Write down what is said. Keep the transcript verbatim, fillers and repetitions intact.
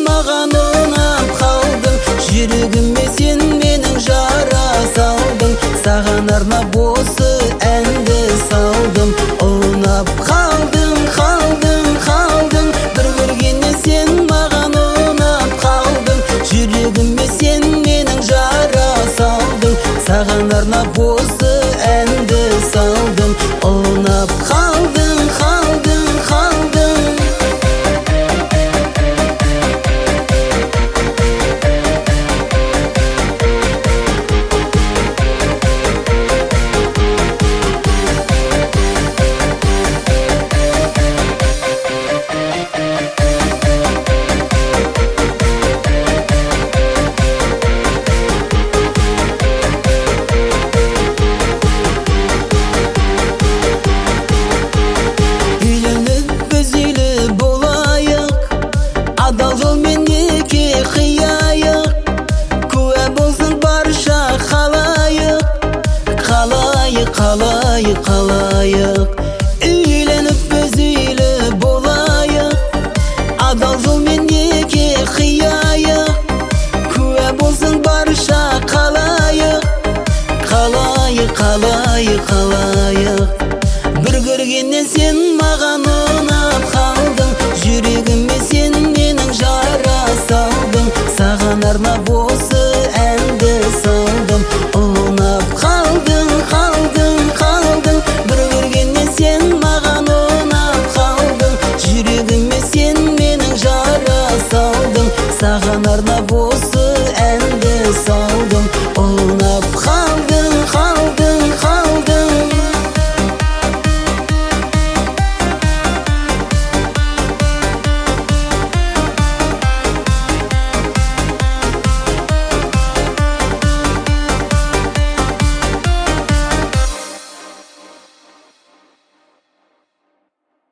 маған ұнап қалдың, жүрегіме сен менің жара салдың. Саған арнап осы әнді салдым. Ұнап қалдың, қалдың, қалдың, бір көргеннен сен маған ұнап қалдың, жүрегіме сен менің жара салдың. Саған арнап осы әнді салдым. Ұнап қалдың, қалдың, қалдың. Адал жолмен неке қияйық, куә болсын барша қалайық. Қалайық, қалайық, қалайық, үйленіп біз үйлі болайық. Адал жолмен неке қияйық, куә болсын барша қалайық. Қалайық, қалайық, қалайық, бір көргеннен сен маған ұнап қалдың, жүрегіме сен менің жара салдың. Саған арнап осы әнді салдым. Ұнап қалдың, қалдың, қалдың, бір көргеннен сен маған ұнап қалдың, жүрегіме сен менің жара салдың. Саған арнап